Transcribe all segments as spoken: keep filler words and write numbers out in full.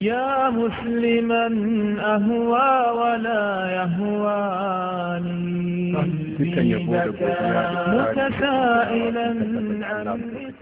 يا مسلما أهوى ولا يهواني متسائلا عن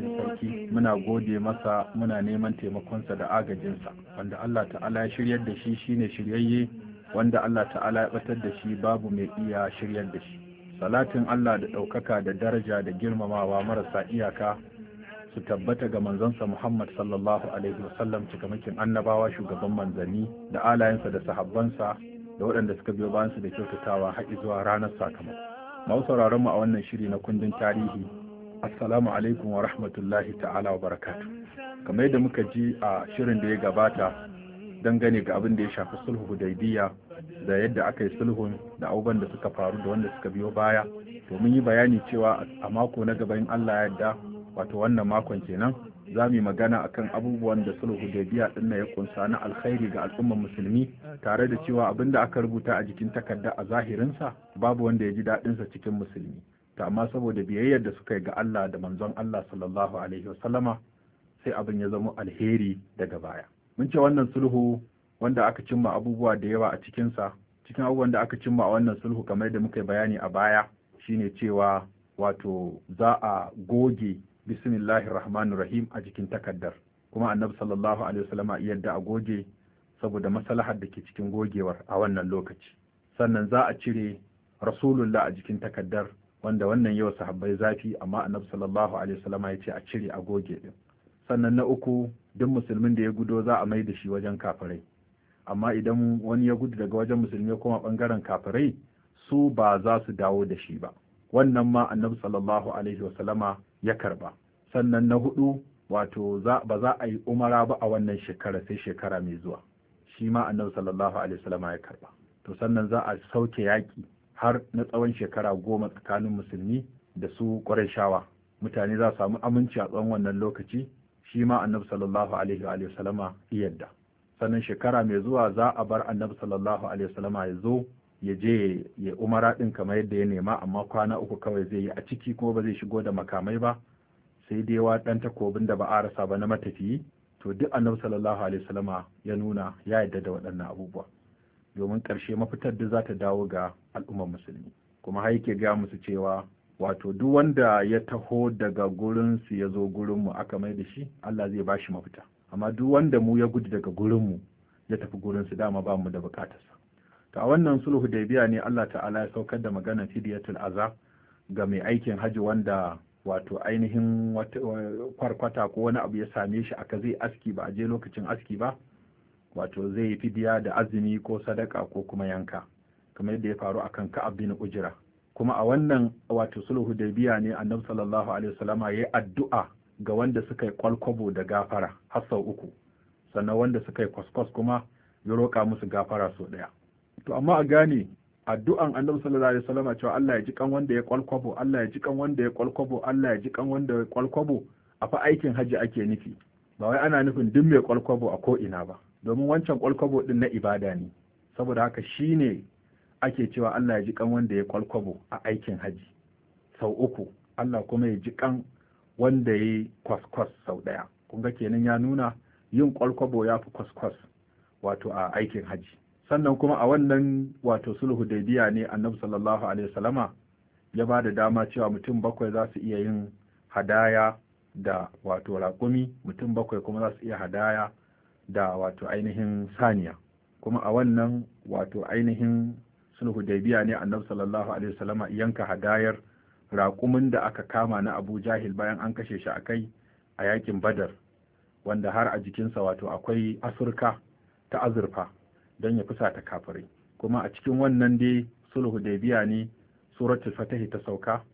muna gode masa muna neman taimakonsa da agajinsa wanda Allah ta'ala ya shiryar da shi shine shiryayye wanda Allah ta'ala ya batar da shi babu mai iya shiryar da shi. Salatin Allah da ɗaukaka da daraja da girmamawa marasa iyaka su tabbata ga manzonsa Muhammad sallallahu alaihi wasallam cikamakin annabawa shugaban manzanni da alayensa da sahabbansa da waɗanda suka biyo bayansu da kyautatawa har zuwa ranar sakamako. Masu sauraron mu a wannan shiri na kundin tarihi, assalamu alaikum wa rahmatullahi ta'ala wa barakatuh. Kamar yadda muka ji a shirin da ya gabata dangane ga abin da ya shafi sulhu Hudaybiyya da yadda aka yi sulhun da abubuwan da suka faru da wanda suka biyo baya, to mun yi bayani cewa a mako na gaba in Allah ya yarda, wato wannan makon kenan, za mu yi magana akan abubuwan da sulhu Hudaybiyya din ya kunsa na alkhairi ga al'ummar musulmi, tare da cewa abin da aka rubuta a jikin takarda a zahirinsa babu wanda ya ji daɗinsa cikin musulmi, to amma saboda biyayyar da suka yi ga Allah da manzon Allah sallallahu alaihi wasallama sai abin ya zama alheri daga baya. Mun ce wannan sulhu wanda aka cimma abubuwa da yawa a cikinsa, cikin abubuwan da aka cimma a wannan sulhu kamar da muka yi bayani a baya shine cewa wato za a goge bismillahir rahmanir rahim a jikin takaddar, kuma annabi sallallahu alaihi wasallama yadda a goge saboda maslahar da ke cikin gogewar a wannan lokaci. Sannan za a cire rasulullah a jikin takaddar, wanda wannan yau sahabbai zafi, amma annabi sallallahu alaihi wasallama ya ce a cire a goge din. Sannan na uku, duk musulmin da ya gudo za a mai da shi wajen kafirai, amma idan wani ya gudu daga wajen musulmi ya koma bangaren kafirai, su ba za su dawo da shi ba. Wannan ma annabi sallallahu alaihi wasallama ya karba. Sannan na hudu, wato za ba za a yi umara ba a wannan shekara sai shekara mai zuwa, shi ma annabi sallallahu alaihi wasallama ya karba. To sannan za a sauke yaki har na tsawon shekara goma tsakanin musulmi da su Qurayshawa, mutane za su samu aminci a tsawon wannan lokaci, shi ma annabi sallallahu alaihi wa sallama yadda. Sannan shekara mai zuwa za a bar annabi sallallahu alaihi wa sallama ya zo ya je ya umara din kamar yadda ya nema, amma kwana uku kawai zai yi a ciki, kuma ba zai shigo da makamai ba, sai dai wa dan takobin da ba a rasa ba na matafiyi. To duk annabi sallallahu alaihi wa sallama ya nuna ya yadda da waɗannan abubuwa, domin ƙarshe mafitar da za ta dawo ga al'ummar musulmi. Kuma har yake ga musu cewa wato duk wanda ya taho daga gurin su ya zo gurin mu aka mai da shi, Allah zai bashi mafita, amma duk wanda mu ya gudu daga gurin mu ya tafi gurin su, dama ba mu da bukatarsa. To a wannan sulhu Hudaybiyya ne Allah ta'ala ya saukar da maganar fidiyatul aza ga mai aikin haji wanda wato ainihin kwarkwata ko wani abu ya same shi aka zai aski ba a je lokacin aski ba, wato zai yi fidiya da azumi ko sadaka ko kuma yanka, kamar yadda ya faru akan Ka'ab bin Ujra. Kuma a wannan wato sulhu Hudaybiyya ne annabi sallallahu alaihi wasallama yayi addu'a ga wanda suka yi kwalkwabo da gafara har sau uku, sannan wanda suka yi kwaskwas kuma ya roƙa musu gafara sau ɗaya. To amma a gane addu'an annabi sallallahu alaihi wasallama cewa Allah ya ji kan wanda ya kwalkwabo, Allah ya ji kan wanda ya kwalkwabo, Allah ya ji kan wanda ya kwalkwabo, a fa aikin haji ake nufi, ba wai ana nufin duk mai kwalkwabo a ko ina ba, domin wancan kwalkwabo din na ibada ne, saboda haka shine ake cewa Allah ya ji kan wanda ya kwalkwabo a aikin haji sau uku, Allah kuma ya ji kan wanda ya kwaskwas sau ɗaya. Kun ga kenan ya nuna yin kwalkwabo ya fi kwaskwas wato a aikin haji. Sannan kuma a wannan wato sulhu Hudaybiyya ne annabi sallallahu alaihi wasallama ya ba da dama cewa mutum bakwai za su iya yin hadaya da wato raƙumi, mutum bakwai kuma za su iya hadaya da wato ainihin saniya. Kuma a wannan wato ainihin sulhu Hudaybiyya ne annabi sallallahu alaihi wasallama yanka hadayar raƙumin da aka kama na Abu Jahil bayan an kashe shi akai a yakin Badar, wanda har a jikinsa wato akwai asurka ta azurfa don ya fusata kafirai. Kuma a cikin wannan dai sulhu Hudaybiyya ne suratul Fatih ta sauka,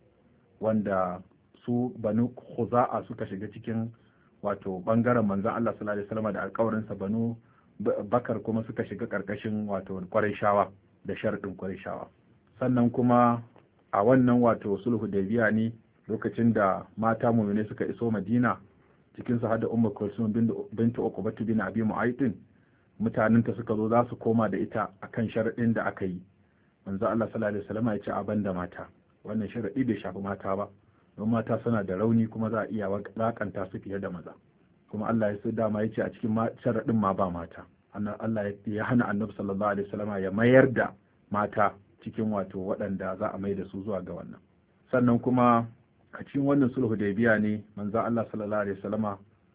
wanda su Banu Khuza'a suka shiga cikin wato bangaren manzon Allah sallallahu alaihi wasallama da alƙawarinsa, Banu Bakar kuma suka shiga ƙarƙashin wato Qurayshawa da sharɗin Qurayshawa. Sannan kuma a wannan wato sulhu Hudaybiyya ne lokacin da mata mu'mine suka iso Madina, cikin su hada Ummu Kulsum bintu Uqbah bin Abi Mu'ayth, mutanenta suka zo za su koma da ita akan sharaɗin da aka yi. Manzo Allah sallallahu alaihi wasallam ya ce a banda mata, wannan sharaɗi bai shafi mata ba, don mata suna da rauni kuma za a iya lakanta su fiye da maza. Kuma Allah ya so dama ya ce a cikin sharaɗin ma ba mata. Allah ya hana annabi sallallahu alaihi wasallama ya mayar da mata cikin wato waɗanda za a mai da su zuwa ga wannan. Sannan kuma a cikin wannan sulhu Hudaybiya ne manzo Allah sallallahu alaihi wasallama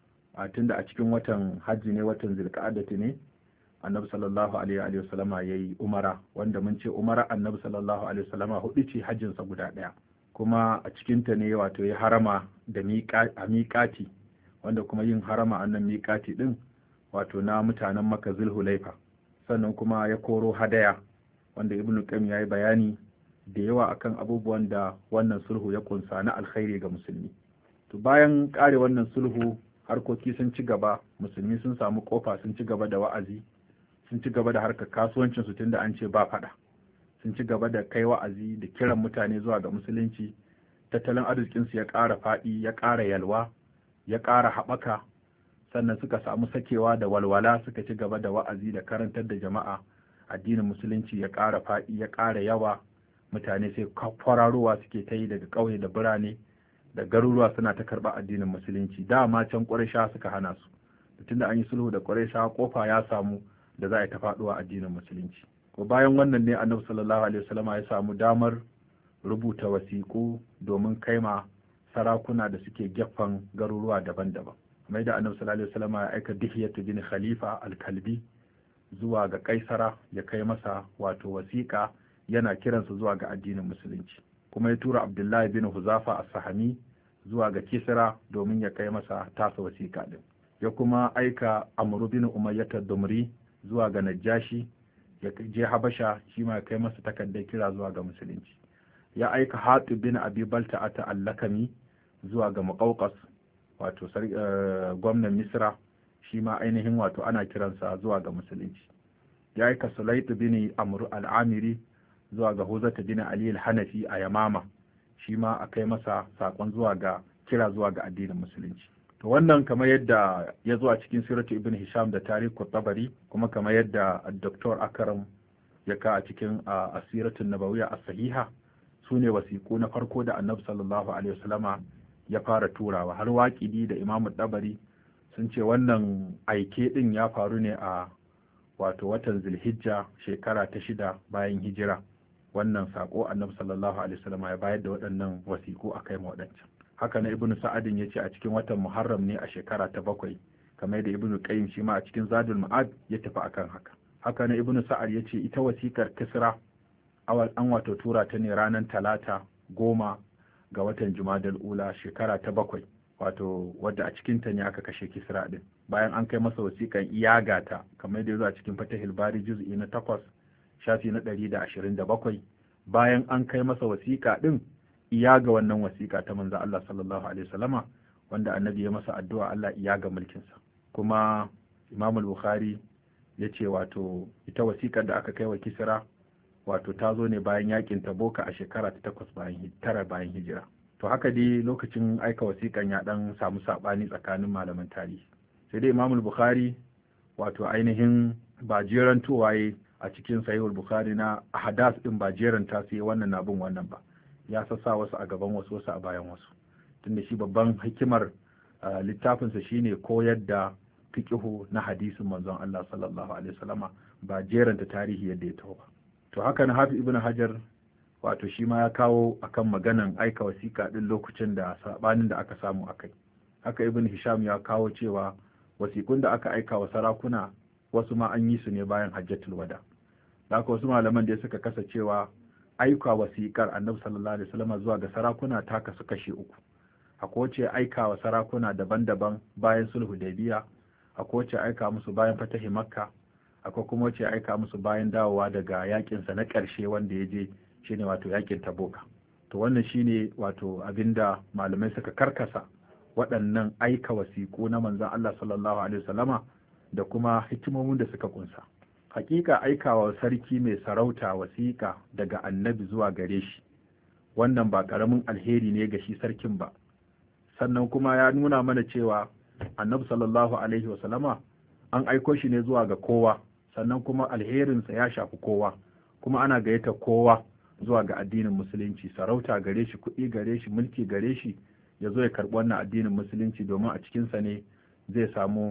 a tunda a cikin watan hajji ne, watan zulqa'adati ne, annabi sallallahu alaihi wasallama yayi umara, wanda mun ce umara annabi sallallahu alaihi wasallama hudu ce, hajjin sa guda daya, kuma a cikin ta ne wato ya harama da miƙati, wanda kuma yin harama annan miƙati din wato na mutanen Makka Zulhulaifa. Sannan kuma ya koro hadaya, wanda Ibn Qayyim yayi bayani da yawa akan abubuwan da wannan sulhu ya kunsa na alkhairi ga musulmi. To bayan kare wannan sulhu, harkoki sun ci gaba, musulmi sun samu kofa, sun ci gaba da wa'azi, sun ci gaba da harkar kasuwancin su tunda an ce ba fada, sun ci gaba da kai wa'azi da kiran mutane zuwa ga musulunci. Tattalin arzikin su ya ƙara faɗi, ya ƙara yalwa, ya ƙara haɓaka, sannan suka samu sakewa da walwala, suka ci gaba da wa'azi da karantar da jama'a. Addinin musulunci ya ƙara faɗi, ya ƙara yawa, mutane sai kwararowa suke ta yi daga ƙauye da birane da garuruwa suna ta karɓa addinin musulunci. Dama can ƙurayshawa suka hana su, tunda an yi sulhu da ƙurayshawa kofa ya samu da za a yi ta faɗuwa addinin musulunci. Ko bayan wannan ne annabi sallallahu alaihi wasallama ya samu damar rubuta wasiƙu domin kaima sarakuna da suke gefen garuruwa daban-daban. Mai da annabi sallallahu alaihi wasallama ya aika Dihyatu bin Khalifa al-Kalbi zuwa ga Kaisara ya kai masa wato wasiƙa yana kiransa zuwa ga addinin musulunci. Kuma ya tura Abdullahi bin Huzafa as-Sahami zuwa ga Kisra domin ya kai masa tasa wasiƙa din. Ya kuma aika Amr bin Umayyah ad-Dumri zuwa ga Najashi ya je Habasha, shi ma ya kai masa takardar kira zuwa ga musulunci. Ya aika Hatib bin Abi Balta'ata al-Lakami zuwa ga Muqawqas, wato gwamnan Misra, shi ma ainihin wato ana kiransa zuwa ga musulunci. Ya aika Sulayt bin Amr al-Amiri zuwa ga Huzata bin Ali al-Hanafi a Yamama, shi ma a kai masa sakon zuwa ga kira zuwa ga addinin musulunci. To wannan kamar yadda ya zo a cikin siratu Ibn Hisham da Tariq Tabari, kuma kamar yadda Doktor Akram ya ka a cikin asiratun Nabawiyya as-Sahiha, sune wasiƙu na farko da Annabi sallallahu alaihi wasallama ya fara turawa. Har Waqidi da Imam Tabari sun ce wannan aike din ya faru ne a wato watan Zulhijja shekara ta shida bayan hijira. Wannan sako Annabi sallallahu alaihi wasallama ya bayar da waɗannan wasiƙu a kai ma waɗancan. Haka na Ibn Sa'adin ya ce a cikin watan Muharram ne a shekara ta bakwai, kamar da Ibn Qayyim shi ma a cikin Zadul Ma'ad ya tafi akan haka. Haka na Ibn Sa'ad ya ce ita wasikar Kisra awal an wato tura ta ne ranar Talata goma ga watan Jumadal Ula shekara ta bakwai, wato wadda a cikin ta ne aka kashe Kisra din. Bayan an kai masa wasikan iyagata, kamar da ya zo a cikin Fatahil Bari juz'i na takwas shafi na ɗari da ashirin da bakwai, bayan an kai masa wasiƙa din iya ga wannan wasiƙa ta manzo Allah sallallahu alaihi wasallama, wanda annabi ya masa addu'a Allah iya ga mulkinsa. Kuma Imam al-Bukhari ya ce wato ita wasiƙar da aka kai wa Kisra wato ta zo ne bayan yakin Taboka a shekara ta takwas bayan tara bayan hijira. To haka dai lokacin aika wasiƙan ya dan samu sabani tsakanin malaman tarihi. Sai dai Imam al-Bukhari wato ainihin ba jeran tuwaye a cikin Sahih al-Bukhari na ahadath din ba jeran ta sai wannan na bin wannan ba. Ya sassa wasu a gaban wasu wasu a bayan wasu, tunda shi babban hikimar littafinsa shine koyar da fiqhu na hadisin manzon Allah sallallahu alaihi wasallama, ba jeranta tarihi yadda ya taho ba. To haka na Hafiz Ibn Hajar wato shi ma ya kawo akan maganan aika wasiƙa din lokacin da sabanin da aka samu akai. Haka Ibn Hisham ya kawo cewa wasiƙun da aka aika wa sarakuna wasu ma an yi su ne bayan Hajjatul Wada. Haka wasu malaman da suka kasa cewa aika wasiƙar Annabi sallallahu alaihi wasallam zuwa ga sarakuna ta kasu kashe uku. Akwai wacce aika wa sarakuna daban-daban bayan sulhu Hudaybiya, akwai wacce aika musu bayan fatahi Makka, akwai kuma wacce aika musu bayan dawowa daga yakin sa na ƙarshe wanda ya je shine wato yakin Taboka. To wannan shine wato abinda malamai suka karkasa waɗannan aika wasiƙu na manzon Allah sallallahu alaihi wasallama da kuma hikimomin da suka kunsa. Hakika aikawa sarki mai sarauta wasiƙa daga annabi zuwa gare shi, wannan ba ƙaramin alheri ne ga shi sarkin ba. Sannan kuma ya nuna mana cewa annabi sallallahu alaihi wasallama an aiko shi ne zuwa ga kowa, sannan kuma alherinsa ya shafi kowa, kuma ana gayyata kowa zuwa ga addinin musulunci. Sarauta gare shi, kuɗi gare shi, mulki gare shi, ya zo ya karɓi wannan addinin musulunci, domin a cikinsa ne zai samu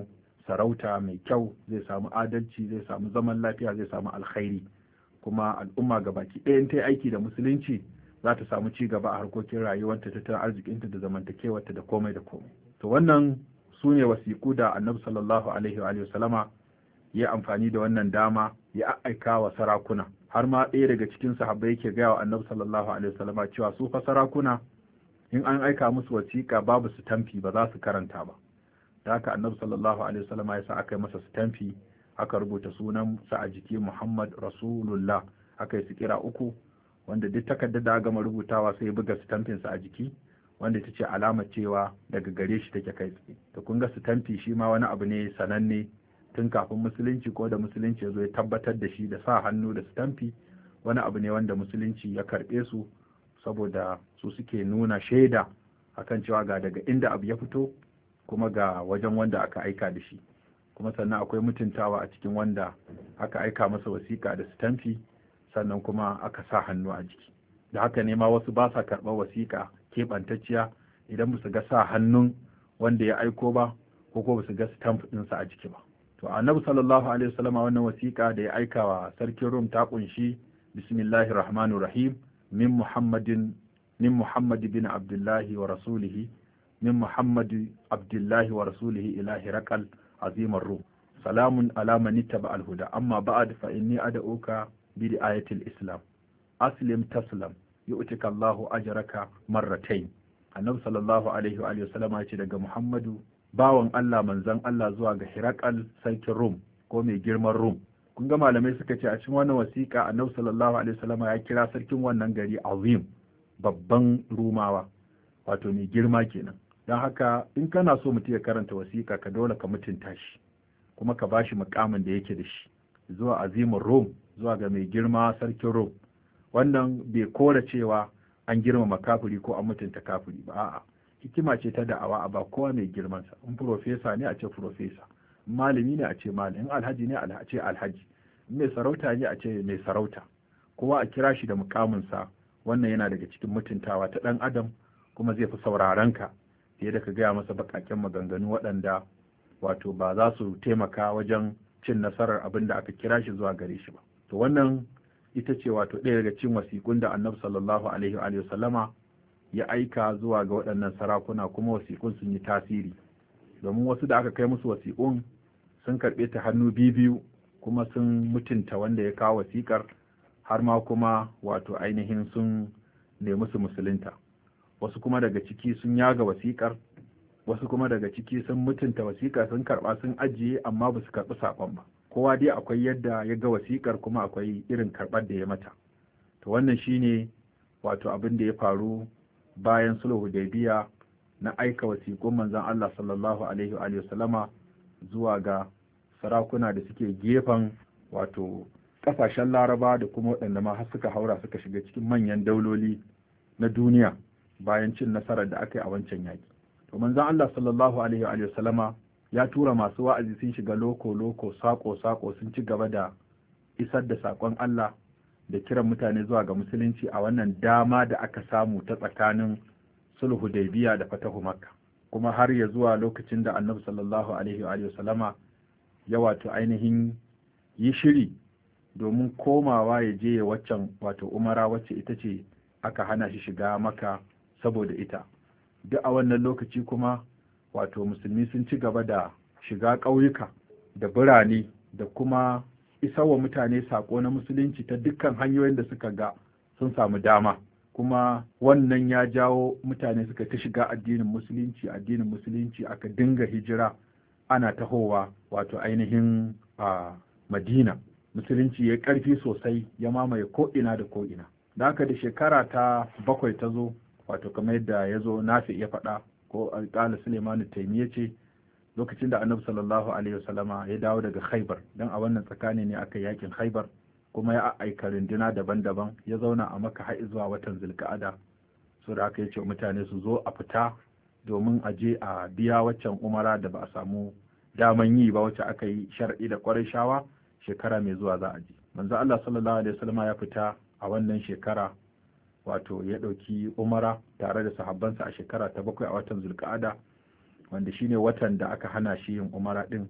sarauta mai kyau, zai samu adalci, zai samu zaman lafiya, zai samu alkhairi, kuma al'umma gabaki ɗayan ta aiki da musulunci za ta samu ci gaba a harkokin rayuwarta, tattalin arzikinta da zamantakewarta da komai da komai. To wannan su ne wasiƙu da annabi sallallahu alaihi wa sallama ya amfani da wannan dama ya aika wa sarakuna, har ma ɗaya daga cikin sahabbai yake gaya wa annabi sallallahu alaihi wa sallama cewa su fa sarakuna in an aika musu wasiƙa babu su tamfi ba za su karanta ba. Da haka annabi sallallahu alaihi wa sallama ya sa aka yi masa stamfi, aka rubuta sunan sa a jiki Muhammad Rasulullah, aka yi sikira uku, wanda duk takardar da gama rubutawa sai ya buga stamfin sa a jiki, wanda ita ce alamar cewa daga gare shi take kai tsaye. To kun ga stamfi shi ma wani abu ne sananne tun kafin musulunci, ko da musulunci ya zo ya tabbatar da shi da sa hannu da stamfi, wani abu ne wanda musulunci ya karɓe su saboda su suke nuna shaida akan cewa ga daga inda abu ya fito kuma ga wajen wanda aka aika da shi, kuma sannan akwai mutuntawa a cikin wanda aka aika masa wasiƙa da stamfi, sannan kuma aka sa hannu a jiki. Da haka ne ma wasu ba sa karɓar wasiƙa keɓantacciya idan ba su ga sa hannun wanda ya aiko ba, ko ko ba su ga stamp ɗinsa a jiki ba. To annabi sallallahu alaihi wasallam wannan wasiƙa da ya aika wa sarkin Rum ta kunshi bismillahir rahmanir rahim min muhammadin min muhammad bin abdullahi wa rasulihi min muhammad abdullahi wa rasulihi ila hiraqal azimar rum salamun ala man ittaba al huda amma ba'd fa inni ad'uka bi ayatil islam aslim taslam yu'tika Allahu ajraka marratayn. Annabi sallallahu alaihi wa alihi wasallam ya ce daga Muhammadu bawan Allah manzon Allah zuwa ga Hiraqal sarkin Rum ko mai girman Rum. Kun ga malamai suka ce a cikin wannan wasiƙa Annabi sallallahu alaihi wasallam ya kira sarkin wannan gari azim, babban Rumawa, wato mai girma kenan. Don haka in kana so mutum ya karanta wasiƙa ka dole ka mutunta shi, kuma ka bashi muƙamin da yake da shi, zuwa azimin Rum, zuwa ga mai girma sarkin Rum. Wannan bai kora cewa an girmama kafiri ko an mutunta kafiri ba, a'a hikima ce ta da'awa a ba kowa mai girmansa. In profesa ne a ce profesa, in malami ne a ce malami, in alhaji ne a ce alhaji, in mai sarauta ne a ce mai sarauta, kowa a kira shi da mukaminsa. Wannan yana daga cikin mutuntawa ta ɗan adam, kuma zai fi sauraron ka fiye da ka gaya masa baƙaƙen maganganu waɗanda wato ba za su taimaka wajen cin nasarar abin da aka kira shi zuwa gare shi ba. To wannan ita ce wato ɗaya daga cikin wasiƙun da annabi sallallahu alaihi wa sallama ya aika zuwa ga waɗannan sarakuna, kuma wasiƙun sun yi tasiri, domin wasu da aka kai musu wasiƙun sun karɓe ta hannu biyu, kuma sun mutunta wanda ya kawo wasiƙar, har ma kuma wato ainihin sun nemi su musulunta. Wasu kuma daga ciki sun yaga wasiƙar, wasu kuma daga ciki sun mutunta wasiƙar, sun karɓa sun ajiye, amma ba su karɓi saƙon ba. Kowa dai akwai yadda ya ga wasiƙar, kuma akwai irin karɓar da ya mata. To wannan shine wato abin da ya faru bayan sulhu Hudaybiya na aika wasiƙun manzon Allah sallallahu alaihi wa sallama zuwa ga sarakuna da suke gefen wato ƙasashen Laraba, da kuma waɗanda ma har suka haura suka shiga cikin manyan dauloli na duniya bayan cin nasarar da aka yi a wancan yaƙi. To manzon Allah sallallahu alaihi wa sallama ya tura masu wa'azi sun shiga loko-loko, sako-sako, sun ci gaba da isar da saƙon Allah da kiran mutane zuwa ga musulunci a wannan dama da aka samu ta tsakanin sulhu Hudaybiya da fatahu Makka, kuma har ya zuwa lokacin da Annabi sallallahu alaihi wa sallama ya wato ainihin yi shiri domin komawa ya je waccan wato umara wacce ita ce aka hana shi shiga Makka saboda ita. Duk a wannan lokaci kuma wato musulmi sun ci gaba da shiga ƙauyuka da birane da kuma isarwa mutane saƙo na musulunci ta dukkan hanyoyin da suka ga sun samu dama, kuma wannan ya jawo mutane suka ta shiga addinin musulunci addinin musulunci aka dinga hijira ana tahowa wato ainihin a Madina. Musulunci ya ƙarfi sosai, ya mamaye ko'ina da ko'ina. Da haka da shekara ta bakwai ta zo, wato kamar yadda ya zo Nafi ya faɗa, ko alƙala Suleiman Taimi ya ce lokacin da Annabi sallallahu alaihi wasallama ya dawo daga Khaibar, dan a wannan tsakani ne aka yakin Khaibar, kuma ya aika runduna daban-daban, ya zauna a Makka har zuwa watan Zulqa'ada. So da aka yace mutane su zo a fita domin a je a biya waccan umara da ba a samu daman yi ba, wacce aka yi shar'i da Qurayshawa shekara mai zuwa za a je. Manzo Allah sallallahu alaihi wasallama ya fita a wannan shekara, wato ya ɗauki umara tare da sahabbansa a shekara ta bakwai a watan Zulqa'ada, wanda shine watan da aka hana shi yin umara din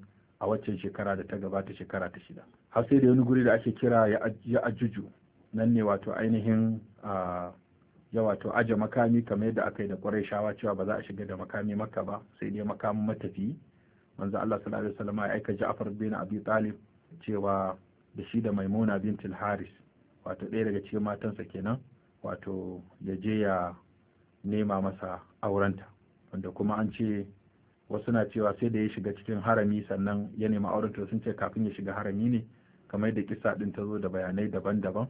a waccan shekara da ta gabata, shekara ta shida. Har sai da wani guri da ake kira ya ajuju, nan ne wato ainihin ya wato aje makami kamar yadda aka yi da Qurayshawa cewa ba za a shiga da makami Makka ba sai dai makamin matafiyi. Manzo Allah sallallahu alaihi wasallam ya aika Ja'far bin Abi Talib cewa da shi da Maimuna bintul Haris, wato ɗaya daga cikin matansa kenan, wato ya je ya nema masa aurenta, wanda kuma an ce wasu na cewa sai da ya shiga cikin harami sannan ya nema aurenta, sun ce kafin ya shiga harami ne, kamar da kisa din ta zo da bayanai daban-daban.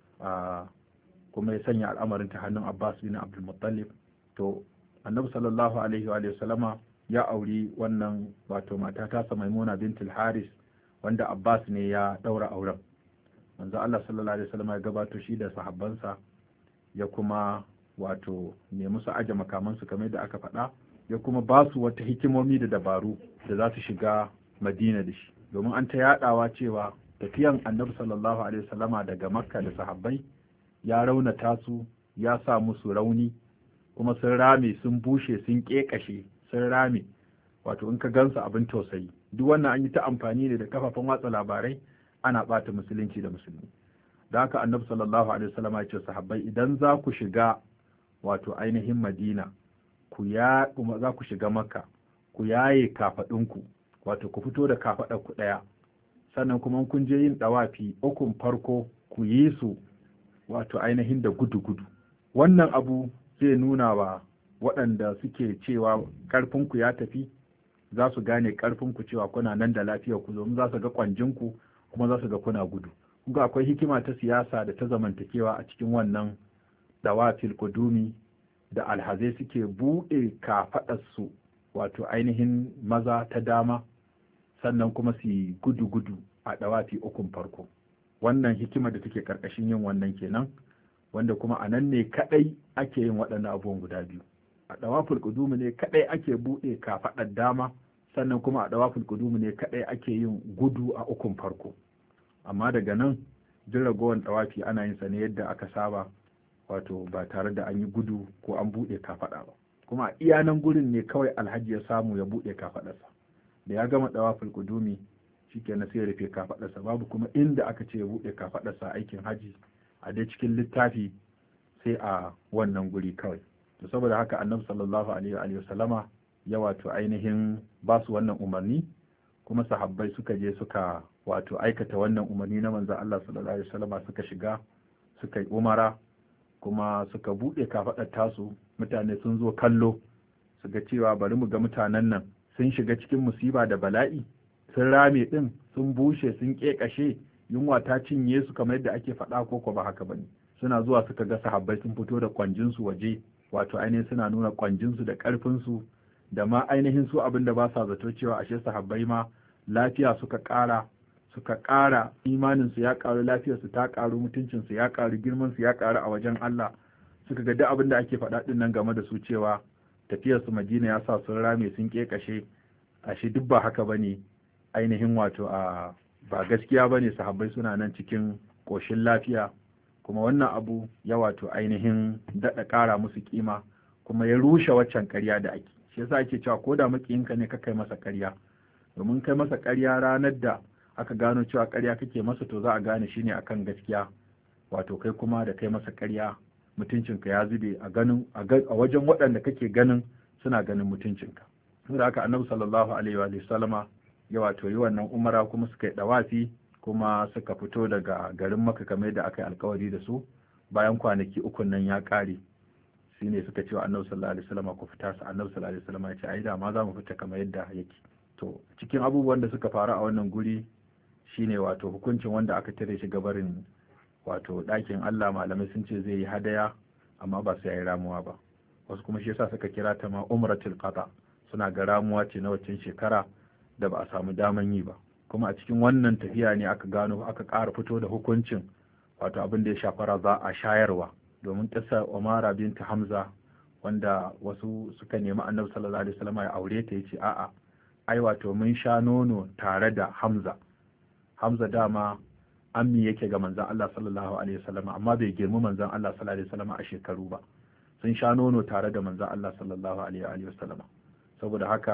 a kuma ya sanya al'amarin ta hannun Abbas bin Abdul Muttalib. To Annabi sallallahu alaihi wa sallama ya auri wannan wato mata ta sa Maimuna bintul Haris, wanda Abbas ne ya daura auren. Manzo Allah sallallahu alaihi wasallam ya gabato shi da sahabbansa, ya kuma wato nemi su aje makamansu kamar da aka faɗa, ya kuma ba su wata hikimomi da dabaru da za su shiga Madina da shi, domin an ta yadawa cewa tafiyan Annabi sallallahu alaihi wasallama daga Makka da sahabbai ya raunata su, ya sa musu rauni, kuma sun rame, sun bushe, sun kekashe, sun rame, wato in ka gansu abin tausayi. Duk wannan an yi ta amfani ne da kafafen watsa labarai ana ɓata musulunci da musulmi. Da haka Annabi sallallahu alaihi wasallam ya ce sahabbai, idan za ku shiga wato ainihin Madina, ku ya kuma za ku shiga Makka, ku yaye kafadunku, wato ku fito da kafadar ku daya, sannan kuma kun je yin dawafi ukun farko ku yi su wato ainihin da gudu-gudu. Wannan abu zai nuna wa waɗanda suke cewa ƙarfinku ya tafi, za su gane ƙarfinku cewa kuna nan da lafiyar ku, domin za su ga kwanjinku kuma za su ga kuna gudu. Kuma akwai hikima ta siyasa da ta zamantakewa a cikin wannan dawafil kudumi da alhazai suke buɗe kafaɗarsu, wato ainihin maza ta dama, sannan kuma su yi gudu-gudu a dawafi ukun farko. Wannan hikima da take ƙarƙashin yin wannan kenan, wanda kuma a nan ne kaɗai ake yin waɗannan abubuwan guda biyu. A dawafil kudumi ne kaɗai ake buɗe kafaɗar dama, sannan kuma a dawafil kudumi ne kaɗai ake yin gudu a ukun farko. Amma daga nan jin ragowar dawafi ana yin sa ne yadda aka saba, wato ba tare da an yi gudu ko an buɗe kafaɗa ba. Kuma a iya nan gurin ne kawai alhaji ya samu ya buɗe kafaɗarsa, da ya gama dawafil kudumi shikenan sai ya rufe kafaɗarsa. Babu kuma inda aka ce ya buɗe kafaɗarsa aikin haji a dai cikin littafi, sai a wannan guri kawai. To saboda haka Annabi sallallahu alaihi wa sallama ya wato ainihin ba su wannan umarni, kuma sahabbai suka je suka wato aikata wannan umarni na manzon Allah sallallahu alaihi wa sallama, suka shiga suka yi umara, kuma suka buɗe kafaɗar tasu. Mutane sun zo kallo su ga cewa bari mu ga mutanen nan sun shiga cikin musiba da bala'i, sun rame din, sun bushe, sun kekashe, yunwa ta cinye su kamar yadda ake faɗa, ko ko ba haka bane. Suna zuwa suka ga sahabbai sun fito da kwanjinsu waje, wato ainihin suna nuna kwanjinsu da ƙarfinsu, da ma ainihin su abin da ba sa zato cewa ashe sahabbai ma lafiya suka ƙara, suka ƙara imaninsu ya ƙaru, lafiyarsu ta ƙaru, mutuncinsu ya ƙaru, girmansu ya ƙaru a wajen Allah. Suka ga duk abin da ake faɗa ɗin nan game da su cewa tafiyarsu Madina ya sa sun rame, sun ƙeƙashe, ashe duk ba haka bane, ainihin wato a ba gaskiya bane, sahabbai suna nan cikin ƙoshin lafiya. Kuma wannan abu ya wato ainihin daɗa ƙara musu kima, kuma ya rushe waccan ƙarya da ake. Shi yasa ake cewa ko da makiyinka ne ka kai masa ƙarya, domin kai masa ƙarya ranar da aka gano cewa ƙarya kake masa, to za a gane shi ne akan gaskiya, wato kai kuma da kai masa ƙarya mutuncinka ya zube a ganin a wajen waɗanda kake ganin suna ganin mutuncinka. Saboda haka Annabi sallallahu alaihi wa sallama ya wato yi wannan umara, kuma suka yi dawafi, kuma suka fito daga garin Makka kamar yadda aka yi alkawari da su. Bayan kwanaki ukun nan ya ƙare, shi ne suka ce wa Annabi sallallahu alaihi wasallam ku fita. Sa Annabi sallallahu alaihi wasallam ya ce ai da ma za mu fita kamar yadda yake. To cikin abubuwan da suka faru a wannan guri shine wato hukuncin wanda aka tare shi gabarin wato ɗakin Allah. Malamai sun ce zai yi hadaya, amma ba su yi ramuwa ba. Wasu kuma shi yasa suka kira ta ma umratul qada, suna ga ramuwa ce na waccan shekara da ba a samu daman yi ba. Kuma a cikin wannan tafiya ne aka gano aka ƙara fito da hukuncin wato abin da ya shafara za a shayarwa, domin kissa Umara binta Hamza, wanda wasu suka nemi Annabi sallallahu alaihi wasallam ya aure ta, yace a'a ai wato mun sha nono tare da Hamza. Hamza dama ammi yake ga manzon Allah sallallahu alaihi wasallam, amma bai girmi manzon Allah sallallahu alaihi wasallam a shekaru ba. Sun sha nono tare da manzon Allah sallallahu alaihi wasallam. Saboda haka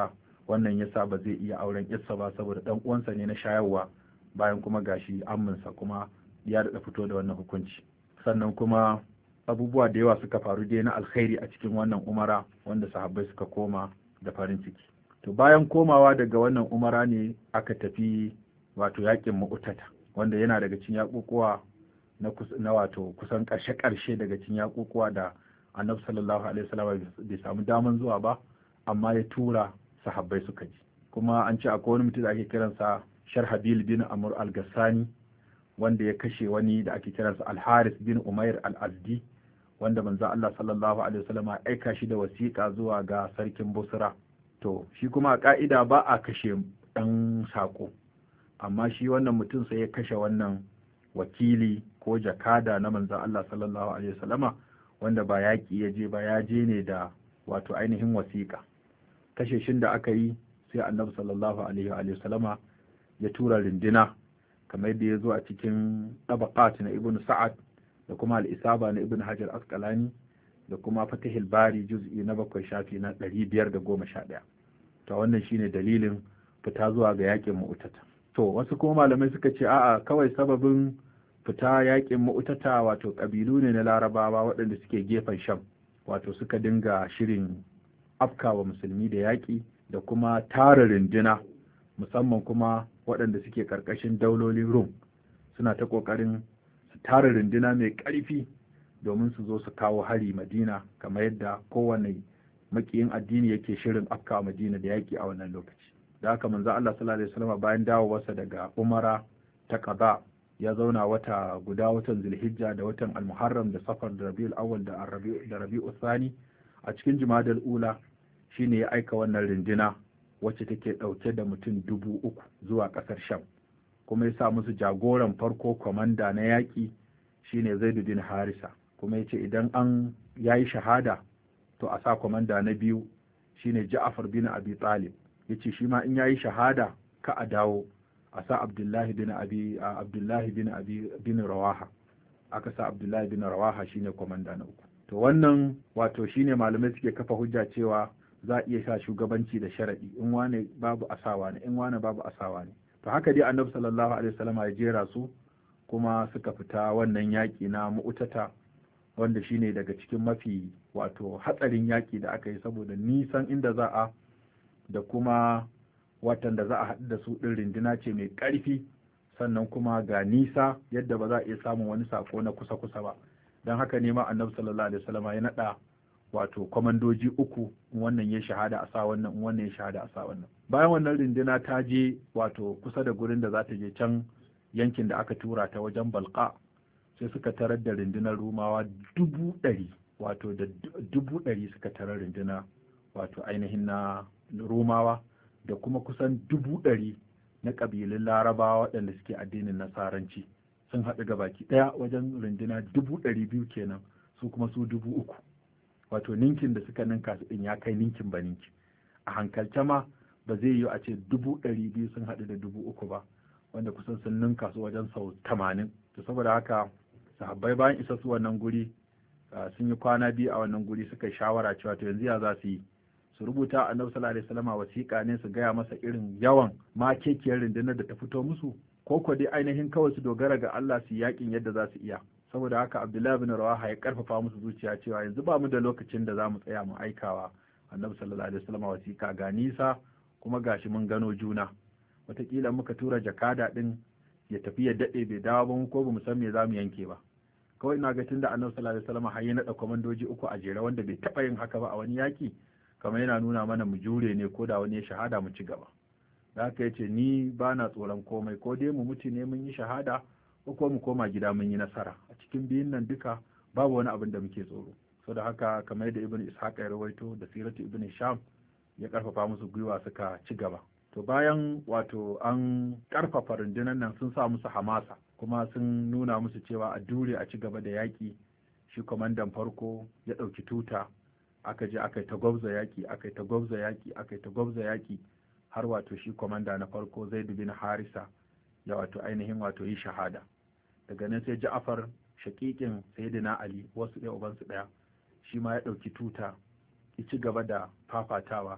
wannan yasa ba zai iya auren yarsa ba saboda dan uwansa ne na shayarwa, bayan kuma gashi amminsa kuma ya daɗa fito da wannan hukunci. Sannan kuma abubuwa da yawa suka faru dai na alkhairi a cikin wannan umara wanda sahabbai suka koma da farin ciki. To bayan komawa daga wannan umara ne aka tafi wato yakin Mu'tata, wanda yana daga cikin yakukuwa na, na wato kusan ƙarshe-ƙarshe daga cikin yakukuwa da Annabi sallallahu alaihi wasallam bai samu daman zuwa ba, amma ya tura sahabbai suka ji. Kuma an ce akwai wani mutum da ake kiransa Sharhabil bin Amr al-Gassani, wanda ya kashe wani da ake kiransa Al-Haris bin Umair al-Azdi, wanda manzo Allah sallallahu alaihi wasallam ya aika shi da wasiƙa zuwa ga sarkin Busra. To shi kuma a ka'ida ba a kashe dan sako, amma shi wannan mutum sai ya kashe wannan wakili ko jakada na manzo Allah sallallahu alaihi wasallama, wanda ba yaƙi ya je ba, ya je ne da wato ainihin wasiƙa. Kashe shin da aka yi sai Annabi sallallahu alaihi wa sallama ya tura rindina kamar yadda ya zo a cikin tabaqat na Ibn Sa'ad da kuma al-Isaba na Ibn Hajar Asqalani da kuma Fathul Bari juz'i na bakwai shafi na ɗari biyar da goma sha ɗaya. To wannan shine dalilin fita zuwa ga yakin Mu'tata. To wasu kuma malamai suka ce a'a, kawai sababin fita yakin Mu'tata wato kabilu ne na Larabawa waɗanda suke gefen Sham, wato suka dinga shirin afkawa musulmi da yaƙi da kuma tara rinduna, musamman kuma waɗanda suke ƙarƙashin daulolin Rum suna ta ƙoƙarin su tara rinduna mai ƙarfi domin su zo su kawo hari Madina, kamar yadda kowane makiyin addini yake shirin afkawa Madina da yaƙi a wannan lokaci. Da haka manzo Allah sallallahu alaihi wasallam bayan dawowarsa daga Umara ta Qada ya zauna wata guda, watan Zulhijja da watan Al-Muharram da Safar da Rabiul Awwal da Rabi'u da Rabi'u Thani a cikin Jumadal Ula shine ya aika wannan rindina wacce take ɗauke da mutum dubu uku zuwa ƙasar Sham, kuma ya sa musu jagoran farko kwamanda na yaƙi shine Zaid bin Harisa, kuma ya ce idan an yayi shahada to a sa kwamanda na biyu shine Ja'far bin Abi Talib, ya ce shi ma in yayi shahada ka a dawo a sa Abdullahi bin Abi Abdullahi bin Abi bin Rawaha, aka sa Abdullahi bin Rawaha shine kwamanda na uku. To wannan wato shine malamai suke kafa hujja cewa za a iya sa shugabanci da sharadi, in wane babu asawa ne, in wane babu asawa ne. To haka dai Annabi sallallahu alaihi wasallam ya jera su kuma suka fita wannan yaki na Mu'tata, wanda shine daga cikin mafi wato hatsarin yaki da aka yi saboda nisan inda za a da kuma watan da za a haɗu da su ɗin rinduna ce mai ƙarfi, sannan kuma ga nisa yadda ba za a iya samun wani sako na kusa-kusa ba. Don haka ne ma Annabi sallallahu alaihi wasallam ya naɗa wato kwamandoji uku, in wannan ya shahada a sa wannan, in wannan ya shahada a sa wannan. Bayan wannan rinduna ta je wato kusa da gurin da za ta je can yankin da aka tura ta wajen Balqa, sai suka tarar da rundunar Rumawa dubu ɗari, wato da dubu ɗari suka tarar runduna wato ainihin na Rumawa, da kuma kusan dubu ɗari na ƙabilun Larabawa waɗanda suke addinin Nasaranci sun haɗu ga baki ɗaya wajen runduna dubu ɗari biyu kenan, su kuma su dubu uku, wato ninkin da suka ninka su ɗin ya kai ninkin ba ninki. A hankalce ma ba zai yiwu a ce dubu ɗari biyu sun haɗu da dubu uku ba, wanda kusan sun ninka su wajen sau tamanin. To saboda haka sahabbai bayan isa su wannan guri sun yi kwana biyu a wannan guri, suka yi shawara cewa to yanzu ya za su yi, su rubuta Annabi sallallahu alaihi wasallam wasiƙa ne su gaya masa irin yawan makekiyar rundunar da ta fito musu, ko ko dai ainihin kawai su dogara ga Allah su yakin yadda za su iya. Saboda haka Abdullahi bin Rawaha ya karfafa musu zuciya cewa yanzu ba mu da lokacin da za mu tsaya mu aikawa Annabi sallallahu alaihi wasallam wasiƙa, ga nisa kuma gashi mun gano juna, wataƙila muka tura jakada din ya tafi ya daɗe bai dawo ba, ko ba mu san me za mu yanke ba. Kawai ina ga tunda Annabi sallallahu alaihi wasallam har ya naɗa kwamandoji uku a jere, wanda bai taɓa yin haka ba a wani yaƙi, kamar yana nuna mana mu jure ne, ko da wani ya shahada mu ci gaba. Da haka ya ce ni ba na tsoron komai, ko dai mu mutu ne mun yi shahada, ko ko mu koma gida mun yi nasara. A cikin biyun nan duka babu wani abin da muke tsoro. So da haka kamar yadda Ibn Ishaq ya rawaito da Siratu Ibn Hisham ya karfafa musu gwiwa suka ci gaba. To bayan wato an karfafa rundunar nan, sun sa musu hamasa kuma sun nuna musu cewa a dure a ci gaba da yaƙi. Shi kwamandan farko ya ɗauki tuta, aka je aka yi ta gwabza yaƙi, aka yi ta gwabza yaƙi, aka yi ta gwabza yaƙi, har wato shi kwamanda na farko Zaid bin Harisa ya wato ainihin wato yi shahada. Daga nan sai Ja'far shaƙiƙin Sayyidina Ali, wasu ɗaya ubansu ɗaya, shi ma ya ɗauki tuta ya ci gaba da fafatawa.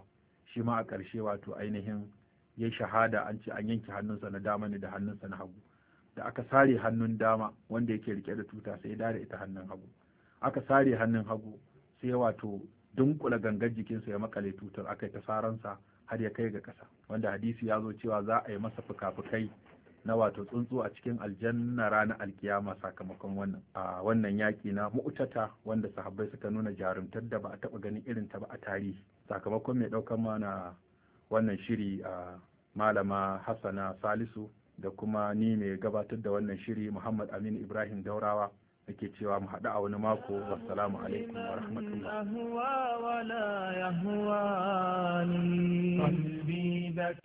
shi ma a ƙarshe wato ainihin ya shahada, an ce an yanke hannunsa na dama ne da hannunsa na hagu. Da aka sare hannun dama wanda yake rike da tuta sai ya dare ita hannun hagu, aka sare hannun hagu sai wato dunkula gangar jikinsa ya makale tutar, aka yi ta saransa har ya kai ga ƙasa, wanda hadisi ya zo cewa za a yi masa fuka-fukai na wato tsuntsu a cikin aljanna ranar alkiyama sakamakon wannan a wannan yaki na mu'tata, wanda sahabbai suka nuna jarumtar da ba a taba ganin irin ta ba a tarihi. Sakamakon mai ɗaukar mana wannan shiri a malama Hassana Salisu da kuma ni mai gabatar da wannan shiri Muhammad Aminu Ibrahim Daurawa, nake cewa mu haɗu a wani mako. Wassalamu alaikum wa rahmatullah.